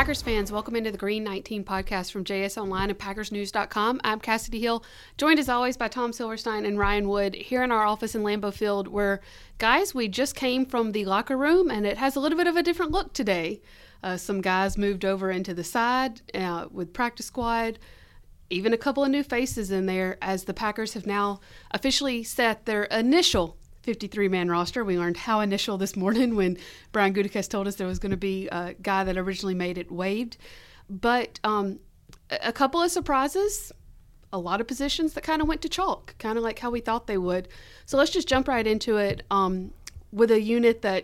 Packers fans, welcome into the Green 19 podcast from JS Online and PackersNews.com. I'm Cassidy Hill, joined as always by Tom Silverstein and Ryan Wood here in our office in Lambeau Field, where, guys, we just came from the locker room and it has a little bit of a different look today. Some guys moved over into the side with practice squad, even a couple of new faces in there as the Packers have now officially set their initial 53-man roster. We learned how initial this morning when Brian Gutekunst told us there was going to be a guy that originally made it waived. But a couple of surprises, a lot of positions that kind of went to chalk, kind of like how we thought they would. So let's just jump right into it with a unit that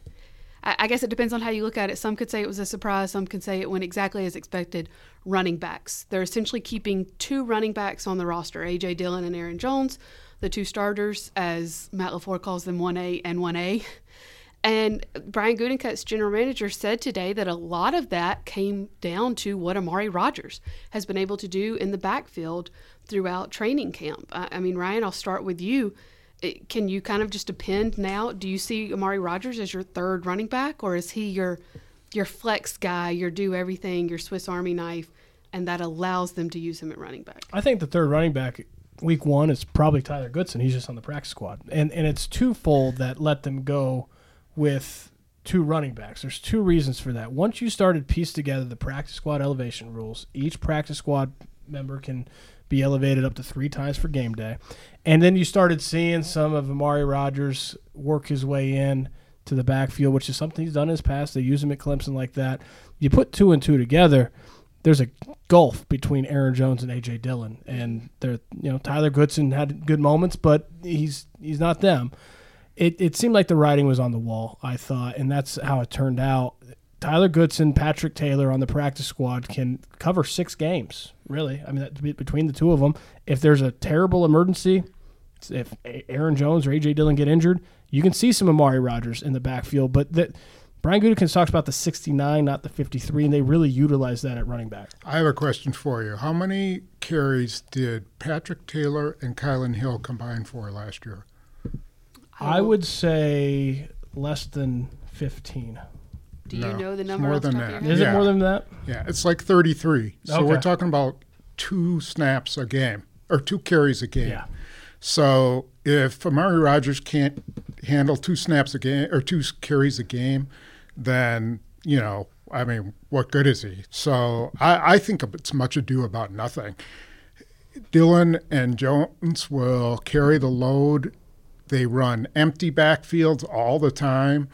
I guess it depends on how you look at it. Some could say it was a surprise. Some could say it went exactly as expected. Running backs. They're essentially keeping two running backs on the roster, A.J. Dillon and Aaron Jones, the two starters, as Matt LaFleur calls them, 1A and 1A. And Brian Gutekunst, general manager, said today that a lot of that came down to what Amari Rodgers has been able to do in the backfield throughout training camp. I mean, Ryan, I'll start with you. Can you kind of just depend now? Do you see Amari Rodgers as your third running back, or is he your flex guy, your do everything, your Swiss Army knife, and that allows them to use him at running back? I think the third running back week one is probably Tyler Goodson. He's just on the practice squad. And it's twofold that let them go with two running backs. There's two reasons for that. Once you started piece together the practice squad elevation rules, each practice squad member can be elevated up to 3 times for game day. And then you started seeing some of Amari Rodgers work his way in to the backfield, which is something he's done in his past. They use him at Clemson like that. You put 2 and 2 together, there's a gulf between Aaron Jones and A.J. Dillon. And Tyler Goodson had good moments, but he's not them. It seemed like the writing was on the wall, I thought, and that's how it turned out. Tyler Goodson, Patrick Taylor on the practice squad can cover 6 games, really. I mean, between the two of them. If there's a terrible emergency, if Aaron Jones or A.J. Dillon get injured, you can see some Amari Rodgers in the backfield. But Brian Gutekunst talks about the 69, not the 53, and they really utilize that at running back. I have a question for you. How many carries did Patrick Taylor and Kylan Hill combine for last year? I would say less than 15. Do you know the number? More than that. Is it more than that? Yeah, it's like 33. So okay. We're talking about 2 snaps a game, or 2 carries a game. Yeah. So if Amari Rodgers can't handle 2 snaps a game or 2 carries a game, then, what good is he? So I think it's much ado about nothing. Dillon and Jones will carry the load. They run empty backfields all the time.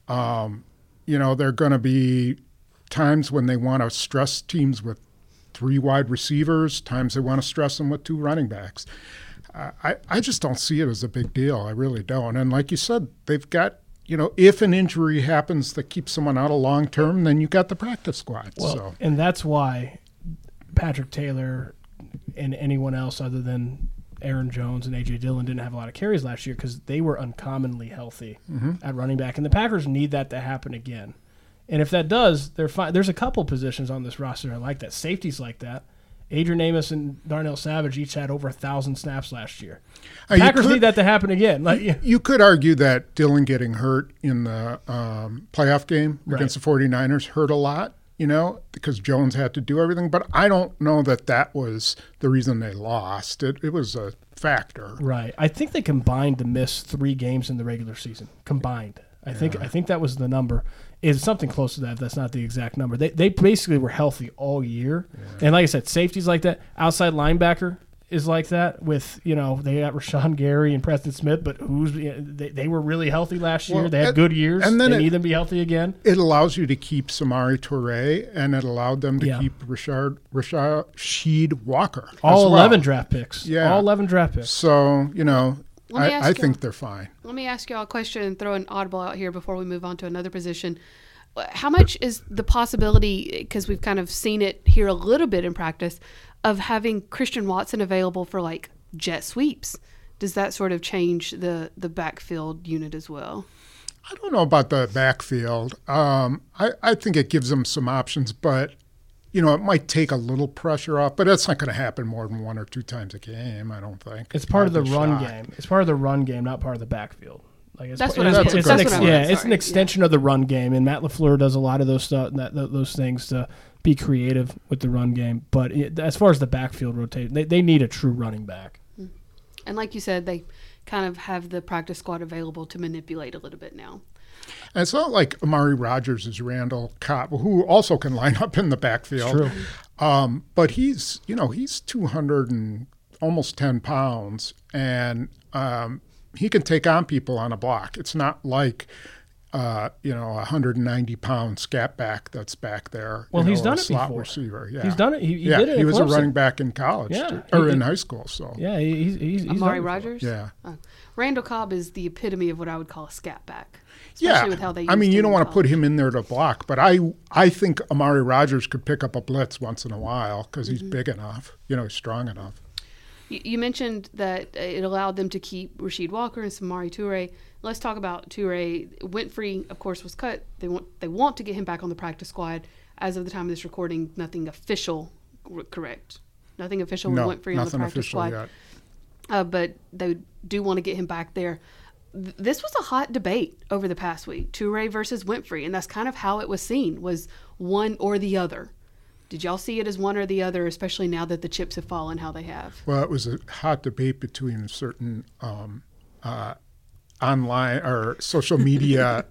There are going to be times when they want to stress teams with 3 wide receivers, times they want to stress them with 2 running backs. I just don't see it as a big deal. I really don't. And like you said, they've got, if an injury happens that keeps someone out of long term, then you got the practice squad. Well, and that's why Patrick Taylor and anyone else other than Aaron Jones and A.J. Dillon didn't have a lot of carries last year because they were uncommonly healthy at running back. And the Packers need that to happen again. And if that does, they're fine. There's a couple positions on this roster I like that. Safeties like that. Adrian Amos and Darnell Savage each had over 1,000 snaps last year. Packers need that to happen again. You could argue that Dillon getting hurt in the playoff game against the 49ers hurt a lot, because Jones had to do everything. But I don't know that was the reason they lost. It was a factor. Right. I think they combined to miss 3 games in the regular season. Combined. I think that was the number. It's something close to that. That's not the exact number. They basically were healthy all year. Yeah. And like I said, safety's like that. Outside linebacker is like that with, they got Rashawn Gary and Preston Smith, but they were really healthy last year. They had good years. And then they need them to be healthy again. It allows you to keep Samori Toure, and it allowed them to keep Rashad Walker. All 11 draft picks. Yeah. All 11 draft picks. So, I think they're fine. Let me ask you all a question and throw an audible out here before we move on to another position. How much is the possibility, because we've kind of seen it here a little bit in practice, of having Christian Watson available for like jet sweeps? Does that sort of change the backfield unit as well? I don't know about the backfield. I think it gives them some options, but it might take a little pressure off, but that's not going to happen more than 1 or 2 times a game, I don't think. It's part of the run game. It's part of the run game, not part of the backfield. Like That's what I meant. It's That's what I meant. it's an Sorry. extension of the run game, and Matt LaFleur does a lot of those those things to be creative with the run game. But as far as the backfield rotation, they need a true running back. And like you said, they kind of have the practice squad available to manipulate a little bit now. And it's not like Amari Rogers is Randall Cobb, who also can line up in the backfield. True. But he's 200 and almost 10 pounds, and he can take on people on a block. It's not like a 190-pound scat back that's back there. Well, he's done a it slot before. receiver. Yeah, He's done it. He did it. He was a Clemson. running back in college, in high school. So yeah, he's Amari done it Rogers? yeah. Randall Cobb is the epitome of what I would call a scat back. Yeah, Especially with how they I mean, used you him don't in want to put college. him in there to block, but I think Amari Rogers could pick up a blitz once in a while because he's big enough, he's strong enough. You mentioned that it allowed them to keep Rasheed Walker and Samori Toure. Let's talk about Toure. Winfrey, of course, was cut. They want to get him back on the practice squad. As of the time of this recording, nothing official, correct? Nothing official No, with Winfrey on the nothing practice official squad. yet. But they do want to get him back there. This was a hot debate over the past week, Toure versus Winfrey, and that's kind of how it was seen, was one or the other. Did y'all see it as one or the other, especially now that the chips have fallen how they have? Well, it was a hot debate between certain online or social media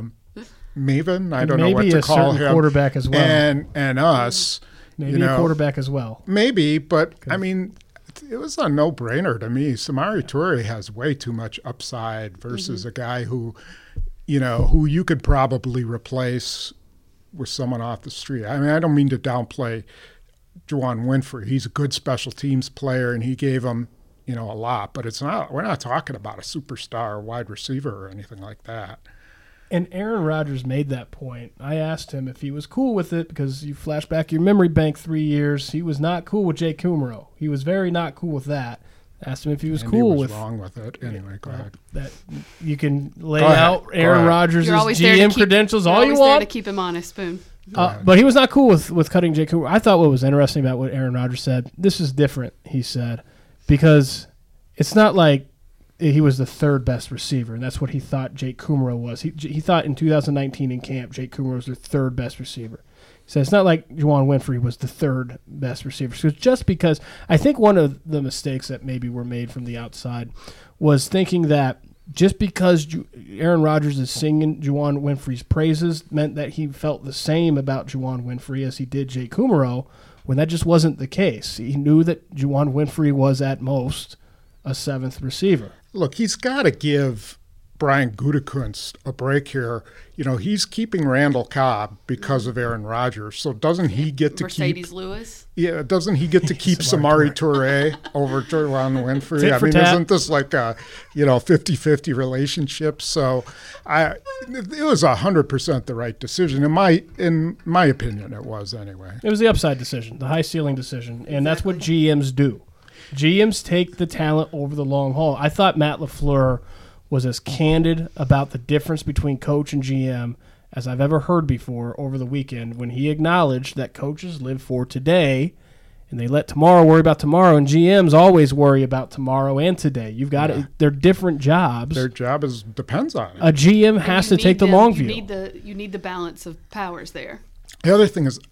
maven. I don't know what Maybe to a call certain him. quarterback as well. And us. Maybe a quarterback as well. Maybe, but I mean, it was a no-brainer to me. Samori Toure has way too much upside versus a guy who you could probably replace with someone off the street. I mean, I don't mean to downplay Juwann Winfrey. He's a good special teams player, and he gave them, a lot. But we're not talking about a superstar wide receiver or anything like that. And Aaron Rodgers made that point. I asked him if he was cool with it because you flash back your memory bank 3 years. He was not cool with Jake Kummerow. He was very not cool with that. Asked him if he was And cool he was with wrong with it. Anyway, go ahead. that. You can lay Go ahead. out Aaron ahead. Rodgers' You're always there to GM keep- credentials You're all you always there want. to keep him honest, Spoon. But he was not cool with cutting Jake Kummerow. I thought what was interesting about what Aaron Rodgers said, this is different, he said, because it's not like he was the third best receiver, and that's what he thought Jake Kummerow was. He thought in 2019 in camp, Jake Kummerow was the third best receiver. He said it's not like Juwann Winfrey was the third best receiver. So just because I think one of the mistakes that maybe were made from the outside was thinking that just because Aaron Rodgers is singing Juwann Winfrey's praises meant that he felt the same about Juwann Winfrey as he did Jake Kummerow, when that just wasn't the case. He knew that Juwann Winfrey was at most a seventh receiver. Look, he's got to give Brian Gutekunst a break here. He's keeping Randall Cobb because of Aaron Rodgers. So doesn't he get to Mercedes keep? Lewis. Yeah, doesn't he get to keep Samori Toure over Juwann Winfrey? Tit I for mean, tat. isn't this like a 50-50 relationship? So, it was 100% the right decision in my opinion. It was anyway. It was the upside decision, the high ceiling decision, and that's what GMs do. GMs take the talent over the long haul. I thought Matt LaFleur was as candid about the difference between coach and GM as I've ever heard before over the weekend when he acknowledged that coaches live for today and they let tomorrow worry about tomorrow, and GMs always worry about tomorrow and today. You've got it. They're different jobs. Their job depends on it. A GM has to take the long view. You need the balance of powers there. The other thing is,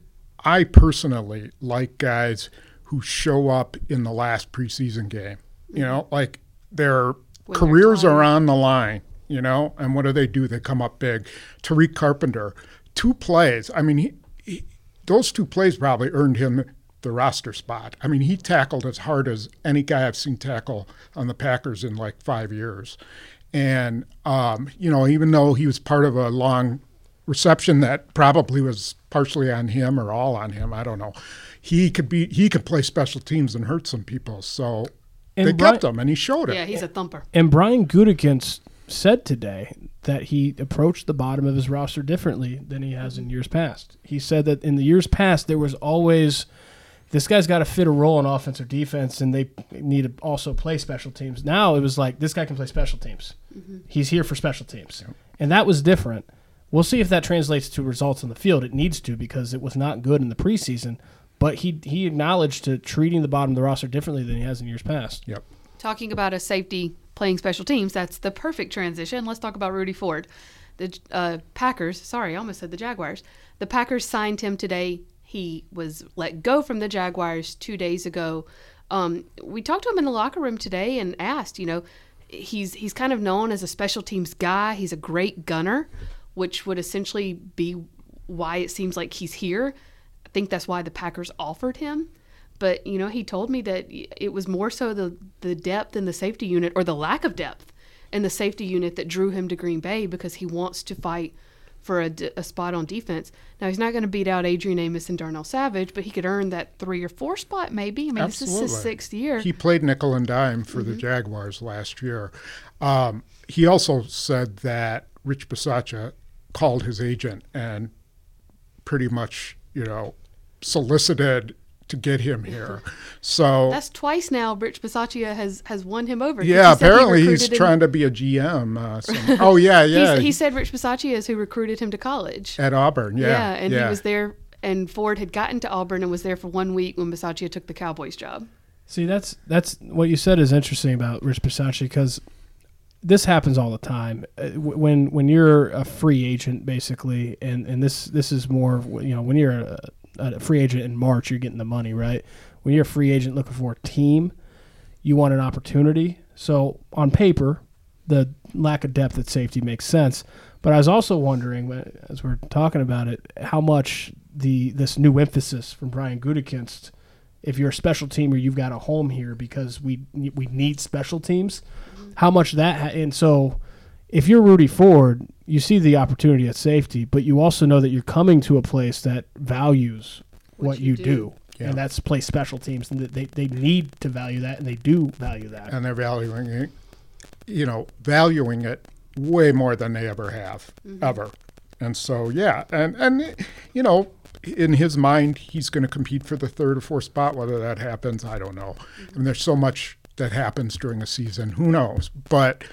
I personally like guys who show up in the last preseason game. Like their When careers they're are tired. on the line, and what do? They come up big. Tariq Carpenter, 2 plays. I mean, those 2 plays probably earned him the roster spot. I mean, he tackled as hard as any guy I've seen tackle on the Packers in like 5 years. And, even though he was part of a long reception that probably was partially on him or all on him, I don't know. He could play special teams and hurt some people. So And they Brian- kept him, and he showed it. Yeah, he's a thumper. And Brian Gutekunst said today that he approached the bottom of his roster differently than he has in years past. He said that in the years past, there was always, this guy's got to fit a role in offense or defense, and they need to also play special teams. Now it was like, this guy can play special teams. He's here for special teams. Yep. And that was different. We'll see if that translates to results on the field. It needs to, because it was not good in the preseason. But he acknowledged to treating the bottom of the roster differently than he has in years past. Yep. Talking about a safety playing special teams, that's the perfect transition. Let's talk about Rudy Ford. The Packers, sorry, I almost said the Jaguars. The Packers signed him today. He was let go from the Jaguars 2 days ago. We talked to him in the locker room today and asked, he's kind of known as a special teams guy. He's a great gunner, which would essentially be why it seems like he's here. I think that's why the Packers offered him. But, he told me that it was more so the depth in the safety unit, or the lack of depth in the safety unit, that drew him to Green Bay, because he wants to fight for a spot on defense. Now, he's not going to beat out Adrian Amos and Darnell Savage, but he could earn that 3 or 4 spot maybe. I mean, Absolutely. This is his 6th year. He played nickel and dime for the Jaguars last year. He also said that Rich Bisaccia called his agent and pretty much, solicited to get him here. So that's twice now Rich Bisaccia has won him over. Yeah, apparently he's trying to be a GM. He said Rich Bisaccia is who recruited him to college. At Auburn, yeah. He was there, and Ford had gotten to Auburn and was there for 1 week when Bisaccia took the Cowboys job. See, that's what you said is interesting about Rich Bisaccia, because this happens all the time. When you're a free agent, basically, and this is more, when you're a free agent in March, you're getting the money, right? When you're a free agent looking for a team, you want an opportunity. So on paper, the lack of depth at safety makes sense. But I was also wondering, as we're talking about it, how much this new emphasis from Brian Gutekunst, if you're a special teamer, you've got a home here because we need special teams, how much that and so if you're Rudy Ford, you see the opportunity at safety, but you also know that you're coming to a place that values what you do. Yeah. And that's play special teams, and they need to value that, and they do value that. And they're valuing it way more than they ever have, ever. And so, and in his mind, he's going to compete for the 3rd or 4th spot. Whether that happens, I don't know. I mean, there's so much that happens during a season. Who knows? But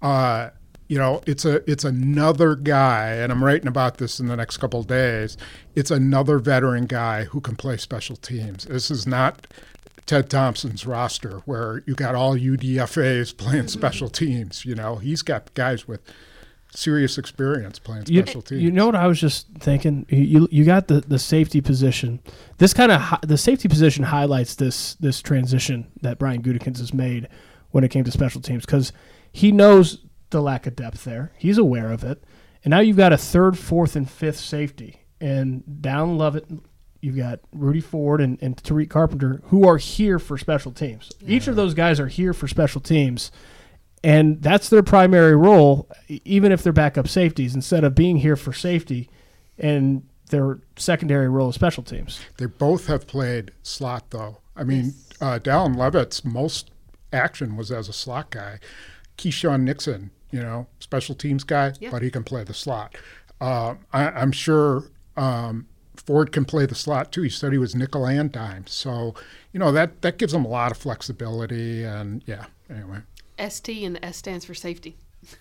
it's another guy, and I'm writing about this in the next couple of days. It's another veteran guy who can play special teams. This is not Ted Thompson's roster where you got all UDFAs playing special teams. He's got guys with serious experience playing special teams. You know what I was just thinking? You got the safety position. The safety position highlights this transition that Brian Gutekunst has made when it came to special teams, because he knows the lack of depth there. He's aware of it. And now you've got a 3rd, 4th, and 5th safety. And down Lovett, you've got Rudy Ford and Tariq Carpenter, who are here for special teams. Yeah. Each of those guys are here for special teams. And that's their primary role, even if they're backup safeties, instead of being here for safety and their secondary role is special teams. They both have played slot, though. I mean, Dallin Levitt's most action was as a slot guy. Keyshawn Nixon, special teams guy, but he can play the slot. I'm sure Ford can play the slot, too. He said he was nickel and dime. So, that gives him a lot of flexibility. And, anyway. ST, and the S stands for safety.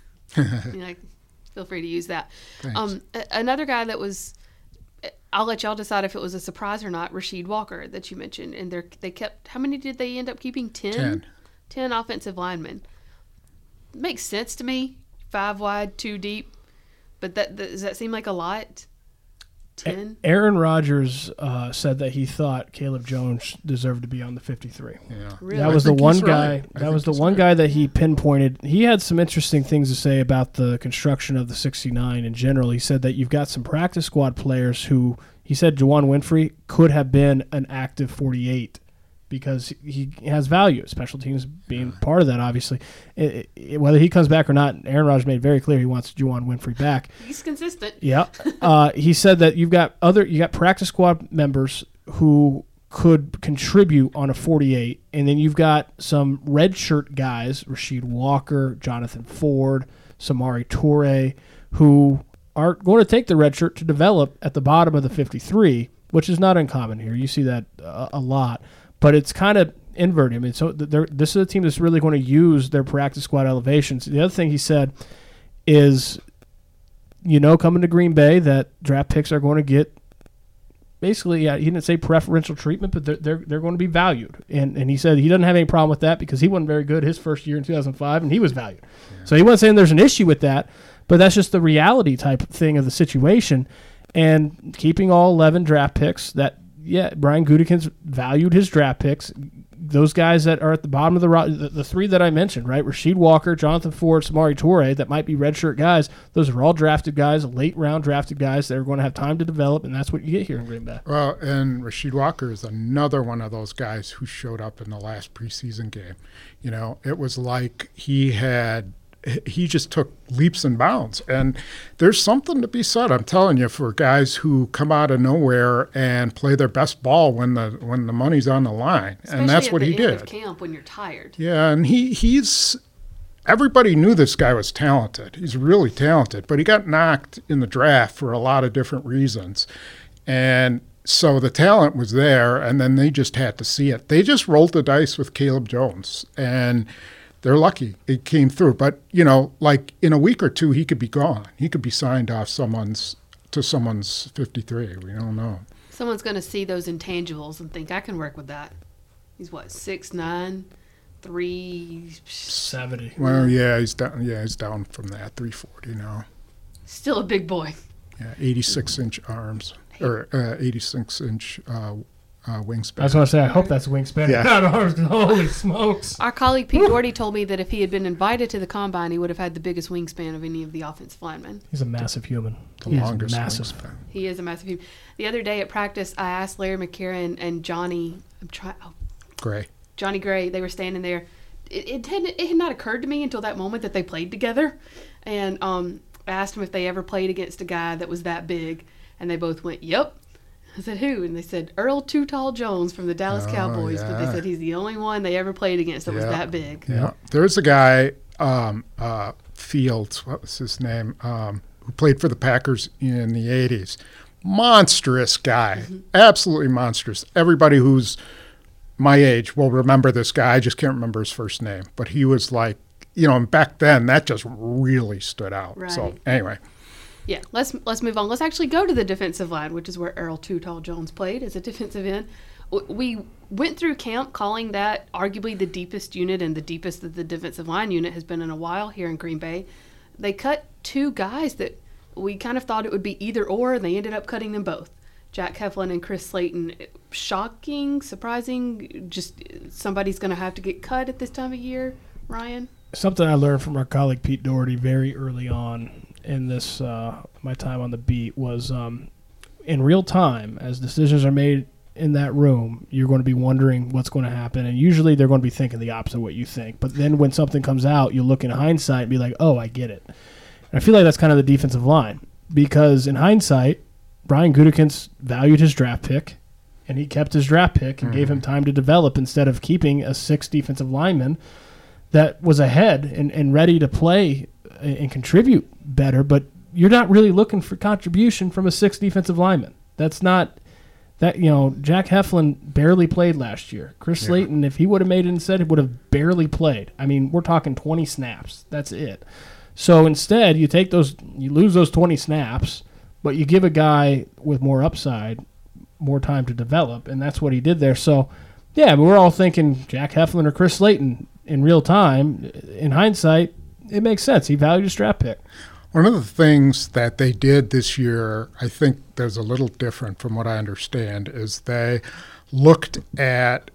Feel free to use that. Another guy that was, I'll let y'all decide if it was a surprise or not, Rasheed Walker that you mentioned. And they kept, how many did they end up keeping? 10 offensive linemen. Makes sense to me. 5 wide, 2 deep. But does that seem like a lot? 10? Aaron Rodgers said that he thought Caleb Jones deserved to be on the 53. Yeah. Really? That was the one guy. That was the one guy that he pinpointed. He had some interesting things to say about the construction of the 69 in general. He said that you've got some practice squad players who, he said Juwann Winfrey could have been an active 48 because he has value, special teams being part of that, obviously. Whether he comes back or not, Aaron Rodgers made very clear he wants Juwann Winfrey back. He's consistent. Yeah. He said that you got practice squad members who could contribute on a 48, and then you've got some redshirt guys, Rasheed Walker, Jonathan Ford, Samori Toure, who are going to take the redshirt to develop at the bottom of the 53, which is not uncommon here. You see that a lot. But it's kind of inverted. I mean, so this is a team that's really going to use their practice squad elevations. The other thing he said is, coming to Green Bay, that draft picks are going to get basically, he didn't say preferential treatment, but they're going to be valued. And he said he doesn't have any problem with that because he wasn't very good his first year in 2005, and he was valued. Yeah. So he wasn't saying there's an issue with that, but that's just the reality type thing of the situation. And keeping all 11 draft picks, Brian Gutekunst valued his draft picks. Those guys that are at the bottom of the three that I mentioned, right? Rasheed Walker, Jonathan Ford, Samori Toure, that might be redshirt guys. Those are all drafted guys, late round drafted guys that are going to have time to develop, and that's what you get here in Green Bay. Well, and Rasheed Walker is another one of those guys who showed up in the last preseason game. You know, it was like he just took leaps and bounds. And there's something to be said, I'm telling you, for guys who come out of nowhere and play their best ball when the money's on the line. Especially and that's what he did. At the end of camp when you're tired. Yeah, and he's everybody knew this guy was talented. He's really talented, but he got knocked in the draft for a lot of different reasons. And so the talent was there, and then they just had to see it. They just rolled the dice with Caleb Jones, and they're lucky it came through. But, you know, like in a week or two, he could be gone. He could be signed off someone's 53. We don't know. Someone's going to see those intangibles and think, I can work with that. He's what, 6'9", 370. Well, yeah, he's down. Yeah, he's down from that, 340 now. Still a big boy. Yeah, 86-inch arms or 86-inch wingspan. I was going to say, I hope that's wingspan. Yeah. Not arms. Holy smokes. Our colleague Pete Doherty told me that if he had been invited to the combine, he would have had the biggest wingspan of any of the offensive linemen. He's a massive human. The longest wingspan. He is a massive human. The other day at practice, I asked Larry McCarron and Johnny Gray. They were standing there. It had not occurred to me until that moment that they played together. And I asked them if they ever played against a guy that was that big. And they both went, yep. I said, who? And they said, Earl Too Tall Jones from the Dallas Cowboys. Yeah. But they said he's the only one they ever played against that was that big. Yeah. There's a guy, Fields, what was his name, who played for the Packers in the 80s. Monstrous guy. Mm-hmm. Absolutely monstrous. Everybody who's my age will remember this guy. I just can't remember his first name. But he was like, you know, and back then that just really stood out. Right. So anyway. Yeah, let's move on. Let's actually go to the defensive line, which is where Earl Too Tall Jones played as a defensive end. We went through camp calling that arguably the deepest unit and the deepest that the defensive line unit has been in a while here in Green Bay. They cut two guys that we kind of thought it would be either or, and they ended up cutting them both. Jack Heflin and Chris Slayton. Shocking, surprising, just somebody's going to have to get cut at this time of year, Ryan? Something I learned from our colleague Pete Doherty very early on in this my time on the beat was in real time, as decisions are made in that room, you're going to be wondering what's going to happen, and usually they're going to be thinking the opposite of what you think. But then when something comes out, you look in hindsight and be like, oh, I get it. And I feel like that's kind of the defensive line, because in hindsight, Brian Gutekunst valued his draft pick, and he kept his draft pick and gave him time to develop instead of keeping a 6th defensive lineman that was ahead and ready to play and contribute better, but you're not really looking for contribution from a 6th defensive lineman. That's not that, you know, Jack Heflin barely played last year. Chris Slayton, if he would have made it instead, would have barely played. I mean, we're talking 20 snaps. That's it. So instead, you lose those 20 snaps, but you give a guy with more upside more time to develop, and that's what he did there. So, yeah, but we're all thinking Jack Heflin or Chris Slayton in real time. In hindsight, it makes sense. He valued his draft pick. One of the things that they did this year, I think there's a little different from what I understand, is they looked at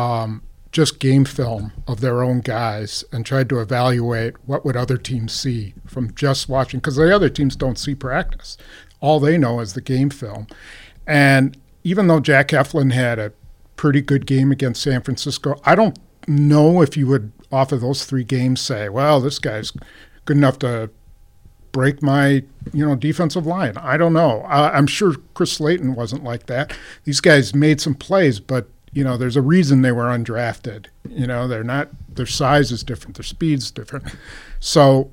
just game film of their own guys and tried to evaluate what would other teams see from just watching, because the other teams don't see practice. All they know is the game film. And even though Jack Heflin had a pretty good game against San Francisco, I don't know if you would, off of those 3 games, say, well, this guy's good enough to break my, defensive line. I don't know. I'm sure Chris Slayton wasn't like that. These guys made some plays, but, there's a reason they were undrafted. They're not, their size is different, their speed's different. So,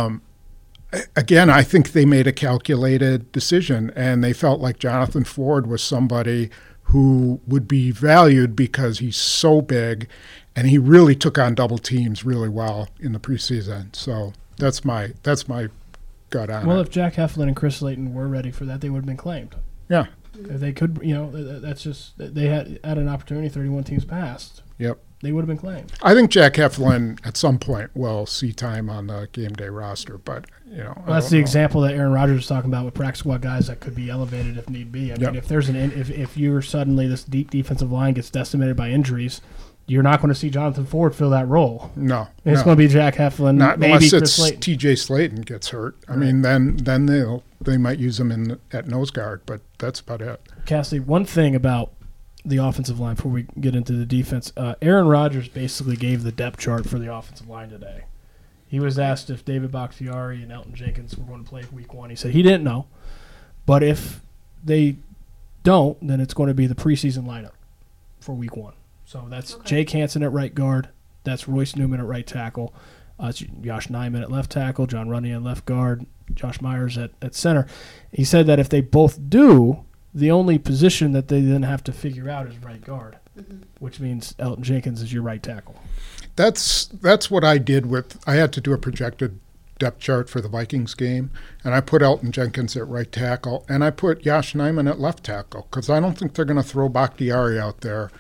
again, I think they made a calculated decision, and they felt like Jonathan Ford was somebody who would be valued because he's so big, and he really took on double teams really well in the preseason. So that's my gut on it. Well, if Jack Heflin and Chris Slayton were ready for that, they would have been claimed. Yeah. If they could, that's just they had an opportunity. 31 teams passed. Yep. They would have been claimed. I think Jack Heflin at some point will see time on the game day roster, but that's the example that Aaron Rodgers was talking about with practice squad guys that could be elevated if need be. I mean, if there's if you're suddenly this deep defensive line gets decimated by injuries, you're not going to see Jonathan Ford fill that role. No, it's going to be Jack Heflin. Not maybe unless Chris it's Slayton. T.J. Slayton gets hurt. I mean, then they might use him at nose guard, but that's about it. Cassidy, one thing about the offensive line before we get into the defense, Aaron Rodgers basically gave the depth chart for the offensive line today. He was asked if David Bakhtiari and Elton Jenkins were going to play week 1. He said he didn't know, but if they don't, then it's going to be the preseason lineup for week 1. So that's Jake Hansen at right guard. That's Royce Newman at right tackle. It's Josh Nijman at left tackle. John Runyan at left guard. Josh Myers at center. He said that if they both do, the only position that they then have to figure out is right guard, which means Elton Jenkins is your right tackle. That's what I did I had to do a projected depth chart for the Vikings game, and I put Elton Jenkins at right tackle, and I put Josh Nijman at left tackle because I don't think they're going to throw Bakhtiari out there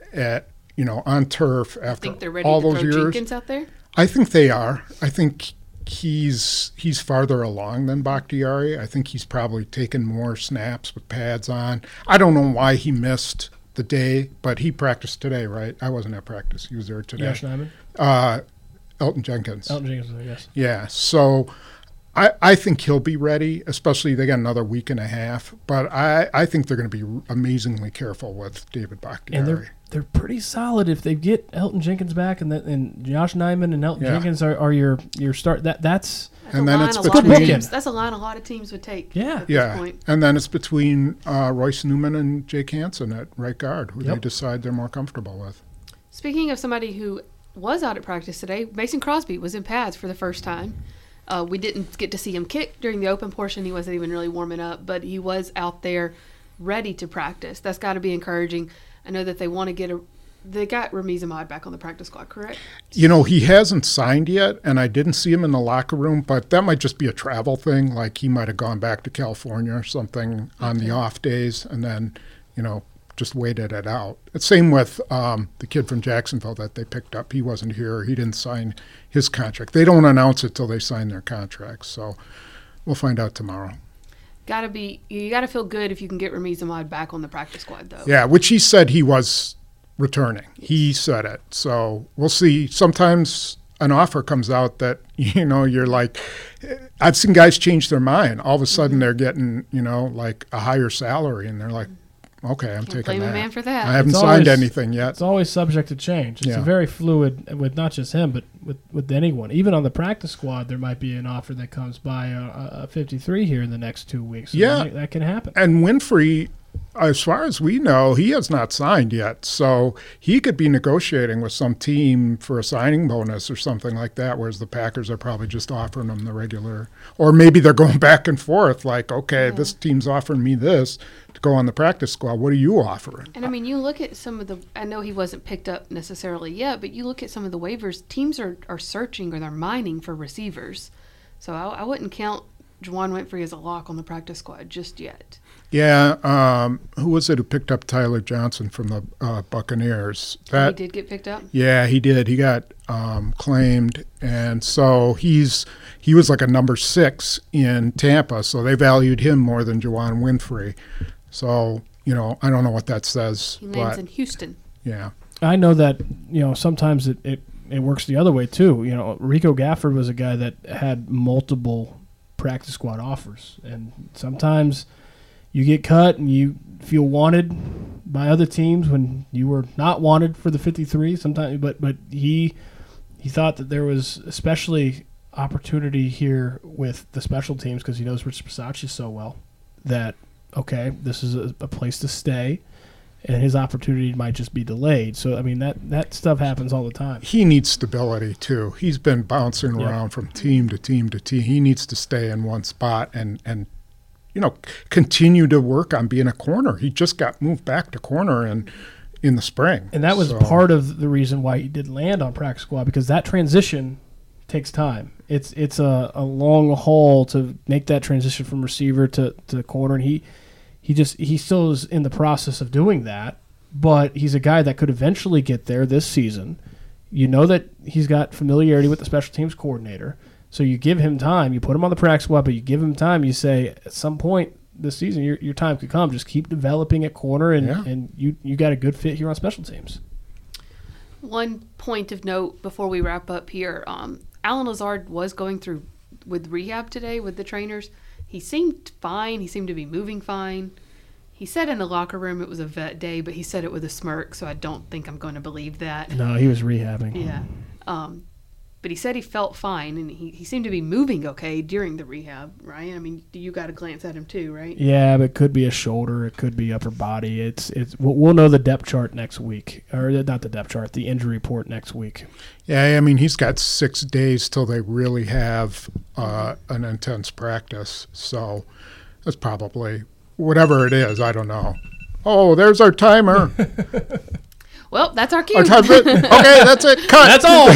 on turf after all those years. Jenkins out there? I think they are. I think he's farther along than Bakhtiari. I think he's probably taken more snaps with pads on. I don't know why he missed the day, but he practiced today, right? I wasn't at practice. He was there today. Josh Nijman? Elton Jenkins. Elton Jenkins, I guess. Yeah, so I think he'll be ready, especially they got another week and a half. But I think they're going to be amazingly careful with David Bakhtiari. And they're pretty solid if they get Elton Jenkins back, and Josh Nijman and Elton Jenkins are your start. That's and then it's between that's a line a lot of teams would take. Yeah, at this point. And then it's between Royce Newman and Jake Hansen at right guard, who they decide they're more comfortable with. Speaking of somebody who was out at practice today, Mason Crosby was in pads for the first time. We didn't get to see him kick during the open portion. He wasn't even really warming up, but he was out there ready to practice. That's got to be encouraging. I know that they want to they got Ramiz Ahmad back on the practice squad, correct? He hasn't signed yet, and I didn't see him in the locker room, but that might just be a travel thing. Like he might have gone back to California or something on the off days and then, just waited it out. Same with the kid from Jacksonville that they picked up. He wasn't here. He didn't sign his contract. They don't announce it till they sign their contracts, so we'll find out tomorrow. You got to feel good if you can get Ramiz Ahmad back on the practice squad, though. Yeah, which he said he was returning. He said it. So we'll see. Sometimes an offer comes out that, you're like, I've seen guys change their mind. All of a sudden they're getting, like a higher salary, and they're like, okay, I'm taking blame that. a man for that. I haven't signed anything yet. It's always subject to change. It's very fluid with not just him, but with anyone. Even on the practice squad, there might be an offer that comes by a 53 here in the next 2 weeks. So that can happen. And Winfrey, as far as we know, he has not signed yet. So he could be negotiating with some team for a signing bonus or something like that, whereas the Packers are probably just offering him the regular. Or maybe they're going back and forth like, okay, this team's offering me this to go on the practice squad. What are you offering? And, you look at some of I know he wasn't picked up necessarily yet, but you look at some of the waivers, teams are searching or they're mining for receivers. So I wouldn't count Juwann Winfrey as a lock on the practice squad just yet. Yeah, who was it who picked up Tyler Johnson from the Buccaneers? He did get picked up? Yeah, he did. He got claimed, and so he was like a number 6 in Tampa, so they valued him more than Juwann Winfrey. So, I don't know what that says. He lands in Houston. Yeah. I know that, sometimes it works the other way, too. Rico Gafford was a guy that had multiple practice squad offers, and sometimes you get cut and you feel wanted by other teams when you were not wanted for the 53 sometimes, but he thought that there was especially opportunity here with the special teams because he knows Rich Bisaccia so well that, okay, this is a place to stay, and his opportunity might just be delayed. So, that stuff happens all the time. He needs stability, too. He's been bouncing around from team to team to team. He needs to stay in one spot and continue to work on being a corner. He just got moved back to corner in the spring. And that was part of the reason why he didn't land on practice squad, because that transition takes time. It's a long haul to make that transition from receiver to corner, and he He still is in the process of doing that, but he's a guy that could eventually get there this season. You know that he's got familiarity with the special teams coordinator, so you give him time. You put him on the practice squad, but you give him time. You say at some point this season your time could come. Just keep developing at corner, and you got a good fit here on special teams. One point of note before we wrap up here, Alan Lazard was going through with rehab today with the trainers. He seemed fine. He seemed to be moving fine. He said in the locker room it was a vet day, but he said it with a smirk, so I don't think I'm going to believe that. No, he was rehabbing. Yeah. But he said he felt fine, and he seemed to be moving okay during the rehab, right? I mean, you got to glance at him too, right? Yeah, but it could be a shoulder. It could be upper body. It's we'll know the depth chart next week. Or not the depth chart, the injury report next week. Yeah, I mean, he's got 6 days till they really have an intense practice. So that's probably, whatever it is, I don't know. Oh, there's our timer. Well, that's our cue. Okay, that's it. Cut. That's all,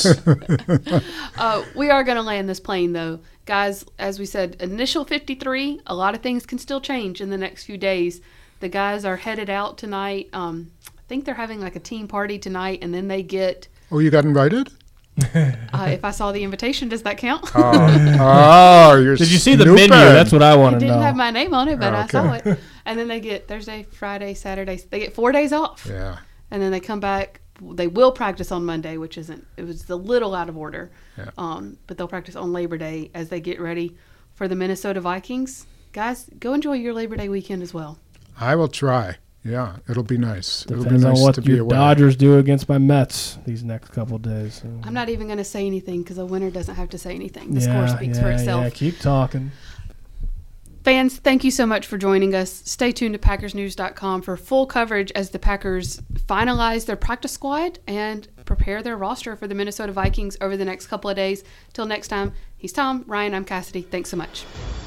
folks. We are going to land this plane, though. Guys, as we said, initial 53, a lot of things can still change in the next few days. The guys are headed out tonight. I think they're having like a team party tonight, and then they get... Oh, you got invited? If I saw the invitation, does that count? You're Did you see snooping. the menu? That's what I want It to know. didn't have my name on it, but I Okay. saw it. And then they get Thursday, Friday, Saturday. They get 4 days off. Yeah. And then they come back. They will practice on Monday, which isn't. It was a little out of order. Yeah. But they'll practice on Labor Day as they get ready for the Minnesota Vikings. Guys, go enjoy your Labor Day weekend as well. I will try. Yeah, it'll be nice. Depends it'll be nice on what to be your away. Dodgers do against my Mets these next couple of days. I'm not even going to say anything because a winner doesn't have to say anything. The score speaks for itself. Yeah, keep talking. Fans, thank you so much for joining us. Stay tuned to PackersNews.com for full coverage as the Packers finalize their practice squad and prepare their roster for the Minnesota Vikings over the next couple of days. Till next time, he's Tom, Ryan, I'm Cassidy. Thanks so much.